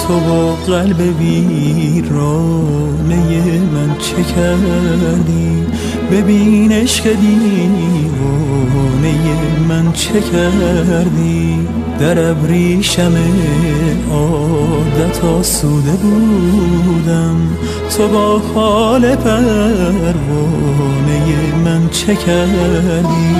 تو با قلب ویرانه من چه کردی؟ ببین عشق دیوانه من چه کردی؟ در ابریشم عادت آسوده بودم، تو با حال پروانه من چه کردی؟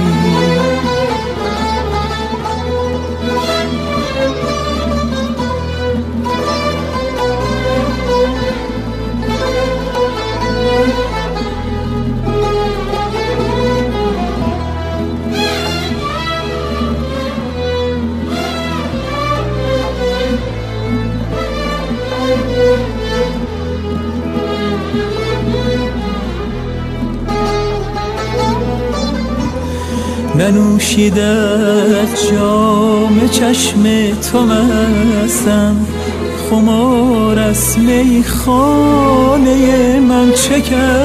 ننوشید از جام چشم تو مستم، خمار از میخانه من چه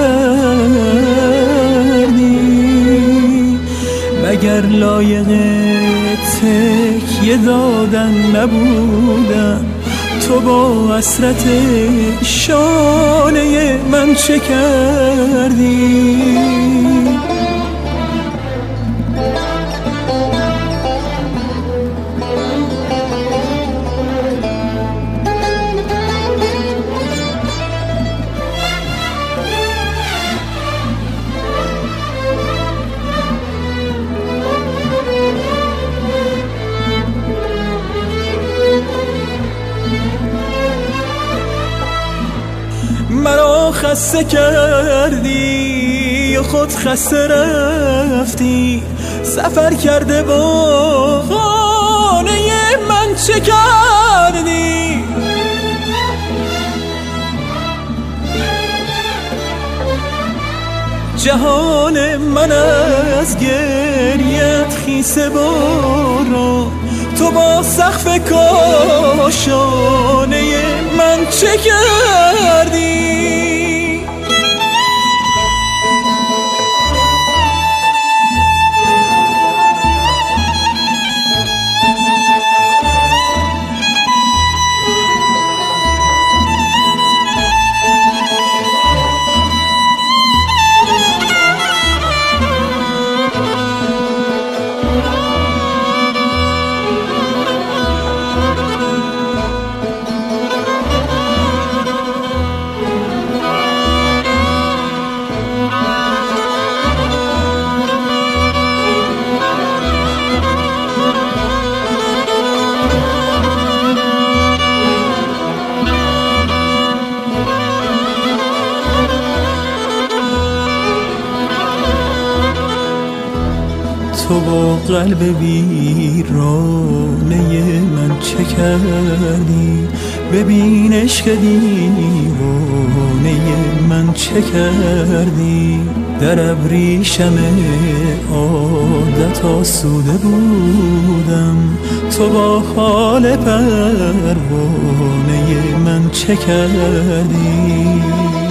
کردی؟ مگر لایق تکیه دادن نبودم، تو با حسرت شانه من چه کردی؟ مرا خسته کردی و خود خسته رفتی، سفر کرده با خانه من چه کردی؟ جهان من از گریت خیسه باران، تو با سقف کاشانه من چه کردی؟ تو با قلب ویرانه من چه کردی؟ ببین عشق دیوانه من چه کردی؟ در ابریشم عادت آسوده بودم، تو با حال پروانه من چه کردی؟